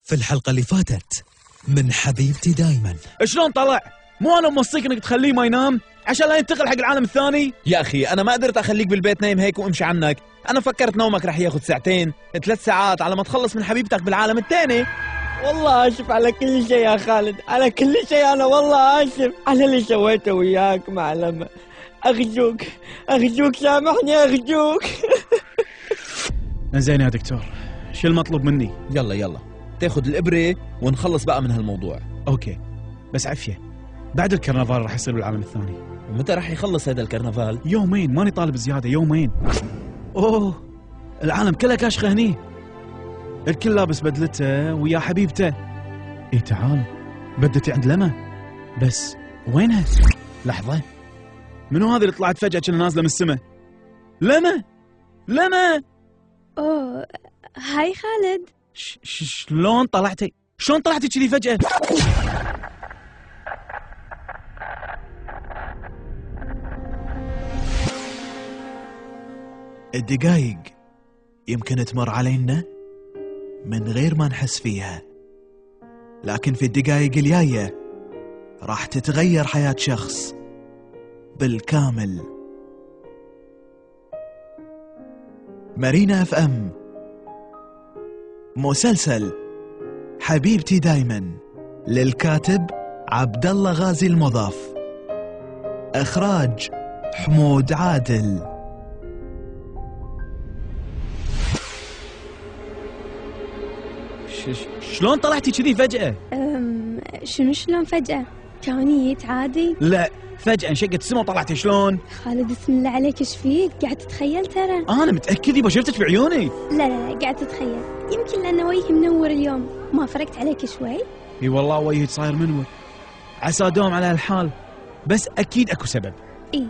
في الحلقة اللي فاتت من حبيبتي دايما. شلون طلع؟ مو انا موصيك انك تخليه ما ينام عشان لا ينتقل حق العالم الثاني؟ يا اخي انا ما قدرت اخليك بالبيت نايم هيك وامشي عنك. انا فكرت نومك رح ياخذ 2 3 ساعات على ما تخلص من حبيبتك بالعالم الثاني. والله آسف على كل شيء يا خالد، على كل شيء. أنا والله آسف على اللي سويته وياك معلم. أرجوك سامحني أرجوك. زين يا دكتور، شو المطلوب مني؟ يلا تاخذ الإبرة ونخلص بقى من هالموضوع. اوكي بس عفية، بعد الكرنفال رح يصير بالعالم الثاني. ومتى رح يخلص هذا الكرنفال؟ يومين، ماني طالب زيادة، يومين. اوه العالم كله كاشخة هني، الكل لابس بدلته ويا حبيبته. ايه تعال، بدتي عند لما، بس وينها؟ لحظة، منو هذه اللي طلعت فجأة كأنها نازلة من السماء؟ لما اوه هاي خالد. شلون طلعتي كذي فجأة؟ الدقايق يمكن تمر علينا من غير ما نحس فيها، لكن في الدقايق الجاية راح تتغير حياة شخص بالكامل. مارينا اف ام، مسلسل حبيبتي دايما، للكاتب عبد الله غازي المضاف، اخراج حمود عادل. شلون طلعتي كذي فجأة؟ شنو شلون فجأة؟ كان جيت عادي؟ لا فجأة انشقت السما وطلعتي. شلون؟ خالد اسم الله عليك، ايش فيك؟ قاعد تتخيل ترى؟ انا متأكد يبا شفتك بعيوني. لا قاعد تتخيل، يمكن لأن وجهي منور اليوم، ما فرقت عليك شوي؟ اي والله وجهي صاير منور، عسى دوم على هالحال، بس اكيد اكو سبب. اي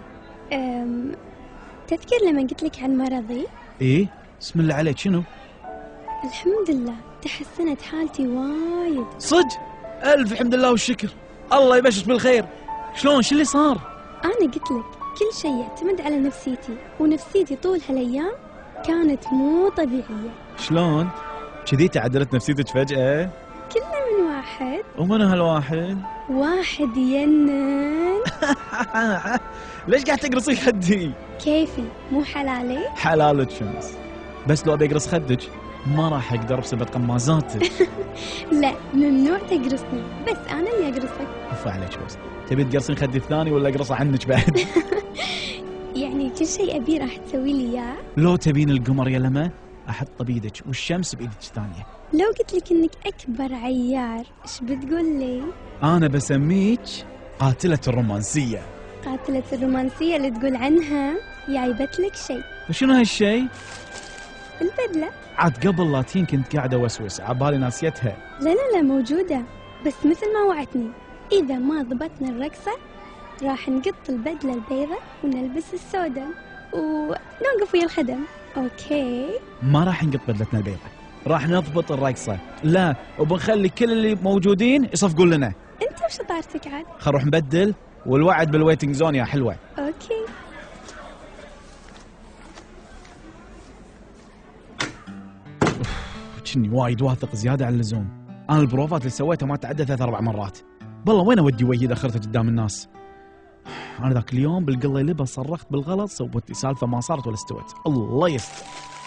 تذكر لما قلت لك عن مرضي؟ ايه اسم الله عليك، شنو؟ الحمد لله تحسنت حالتي وايد. صدق؟ الف الحمد لله والشكر، الله يبشرك بالخير. شلون؟ شو اللي صار؟ انا قلت لك كل شيء يعتمد على نفسيتي، ونفسيتي طول هالايام كانت مو طبيعيه. شلون؟ كذي تعدلت نفسيتك فجأة؟ كله من واحد. ومن هالواحد؟ واحد ينن. ليش قاعد تقرصي خدي؟ كيفي مو حلالي؟ حلالك شمس، بس لو بيقرص خدك ما راح اقدر بسبب قمازاتك. لا ممنوع تقرصني، بس انا اللي اقرصك. عفا عليك بس، تبي تقرصين خدي الثاني ولا اقرصه عنك بعد؟ يعني كل شيء ابي راح تسوي لي اياه؟ لو تبين القمر يا لما احط بيدك والشمس بايدك الثانيه. لو قلت لك انك اكبر عيار ايش بتقول لي؟ انا بسميك قاتلة الرومانسية. قاتلة الرومانسية اللي تقول عنها جايبت لك شيء. وشنو هالشيء؟ البدلة. عاد قبل لا تين كنت قاعدة وسوس عبالي ناسيتها. لا موجودة، بس مثل ما وعدتني إذا ما ضبطنا الرقصة راح نقط البدلة البيضاء ونلبس السوداء ونوقف ويا الخدم. أوكي؟ ما راح نقط بدلتنا البيضاء، راح نضبط الرقصة. لا وبنخلي كل اللي موجودين يصفقون لنا. أنت وشطارتك عاد. خل نروح نبدل، والوعد بالويتنج زون يا حلوة. أوكي. كني وايد واثق زيادة عن اللزوم. أنا البروفات اللي سويتها ما تعدى 3-4 مرات. بالله وين أودي وجهي إذا أخرته قدام الناس؟ أنا ذاك اليوم بالقلة لبا صرخت بالغلط، سوت لي سالفة ما صارت ولا استوت. الله يستر.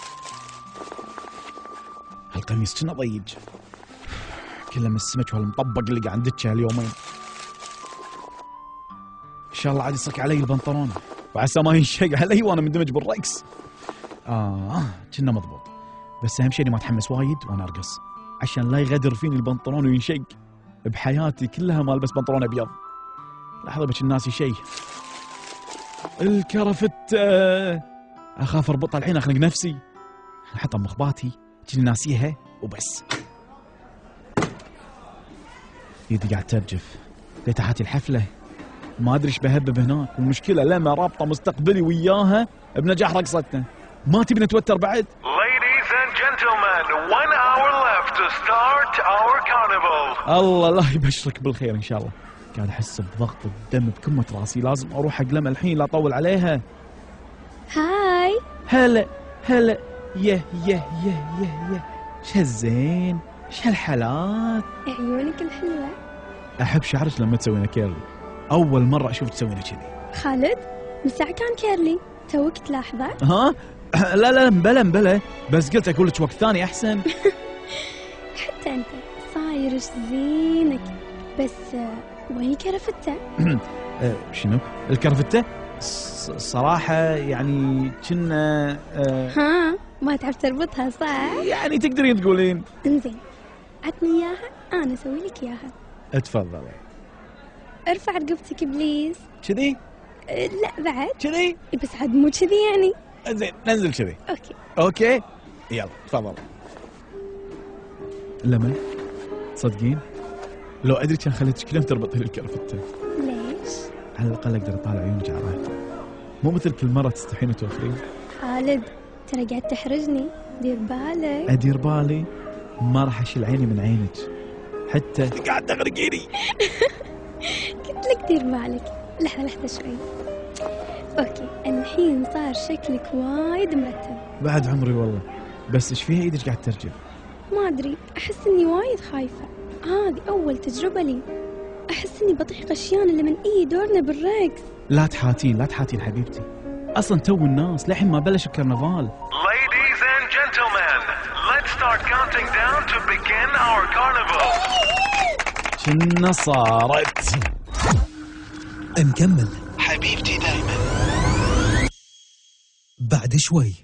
هالقميص كنا ضيج كله من السمك وهالمطبق اللي قاعد ندشه هاليومين. إن شاء الله عاد يصك علي البنطلون وعسى ما ينشق علي وأنا مندمج بالرقص. كنا مضبوط، بس أهم شيء إني ما أتحمس وايد وأنا أرقص عشان لا يغدر فيني البنطلون وينشق. بحياتي كلها ما ألبس بنطلون أبيض. لحظة بك الناسي شيء، الكرفتة أخاف أربطها الحين أخنق نفسي. أحطها بمخباتي كني ناسيها وبس. يدي قاعد ترجف، ليت حاتي الحفلة ما أدري إيش بهبب هناك، والمشكلة لما رابطة مستقبلي وياها بنجاح رقصتنا. ما تبي نتوتر بعد؟ Ladies and gentlemen, 1 hour left to start our carnival. الله لا يبشرك بالخير إن شاء الله. قاعد أحس بضغط الدم بكمة راسي، لازم أروح أقلم الحين لا أطول عليها. هاي. هلا يه يه يه يه يه. شهالزين ايش هالحالات؟ عيونك الحلوة. احب شعرك لما تسوينه كيرلي. اول مرة اشوف تسوينه كذي. خالد من ساعة كان كيرلي، توك تلاحظه؟ ها؟ لا بلا بس قلت اقول لك وقت ثاني احسن. حتى انت صاير زينك، بس وين الكرفتة؟ شنو؟ الكرفتة؟ صراحة يعني كنا ها ما تعرف تربطها صح؟ يعني تقدرين تقولين. انزين عطني اياها انا اسوي لك اياها. اتفضلي. ارفع رقبتك بليز. كذي؟ لا بعد كذي؟ بس عاد مو كذي يعني. زين ننزل كذي. اوكي يلا تفضل. لما تصدقين لو ادري كان خليتك كلهم تربطي لي الكرفتة. ليش؟ على الاقل اقدر اطالع عيونك عرايتي، مو مثل كل مرة تستحين توخرين. خالد ترى قاعد تحرجني، دير بالك. ادير بالي، ما راح اشيل عيني من عينك حتى قاعد تغرقيني. قلت لك دير بالك. لحظة شوي. اوكي الحين صار شكلك وايد مرتب. بعد عمري والله، بس ايش فيها ايدك قاعد ترجف؟ ما ادري، احس اني وايد خايفة، هذه اول تجربة لي، احس اني بطيح غشيان اللي من اي دورنا بالرقص. لا تحاتين حبيبتي، اصلا تو الناس لحين ما بلش الكرنفال. Ladies and gentlemen, let's start counting down to begin our carnival. كنا صارت. نكمل حبيبتي دايما بعد شوي.